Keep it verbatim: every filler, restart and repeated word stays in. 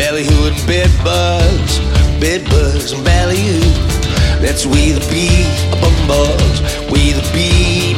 ballyhoo and bed bugs, bed bugs and ballyhoo. That's we the bee bum bugs, we the bee